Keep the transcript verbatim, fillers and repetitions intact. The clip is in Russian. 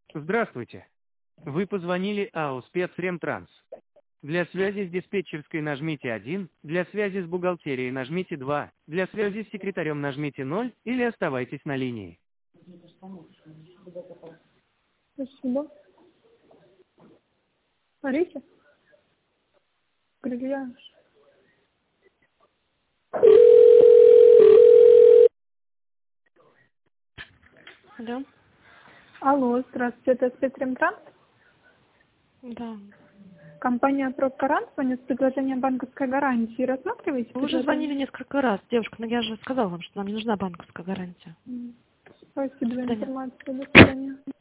Здравствуйте. Вы позвонили АО «Спецремтранс». Для связи с диспетчерской нажмите один, для связи с бухгалтерией нажмите два, для связи с секретарем нажмите ноль или оставайтесь на линии. Спасибо. Смотрите. Грильяж. Алло. Алло, здравствуйте, это спецремтранс? Да. Компания «Профгарант» звонит с предложением банковской гарантии. Рассматриваете? Вы уже звонили несколько раз, девушка, но я же сказала вам, что нам не нужна банковская гарантия. Спасибо До за свидания. информацию. До свидания.